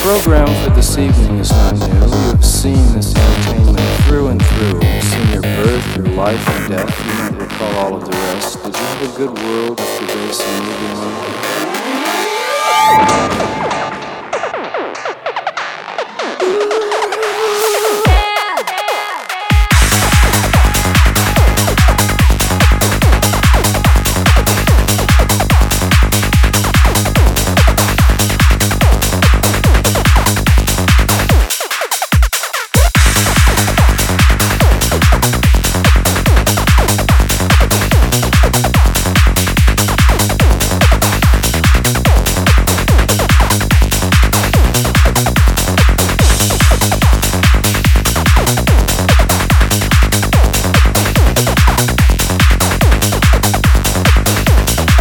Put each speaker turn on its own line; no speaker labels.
program for this evening is not new. You have seen this entertainment through and through. You've seen your birth, your life and death. You might recall all of the rest. Did you have a good world after day 6?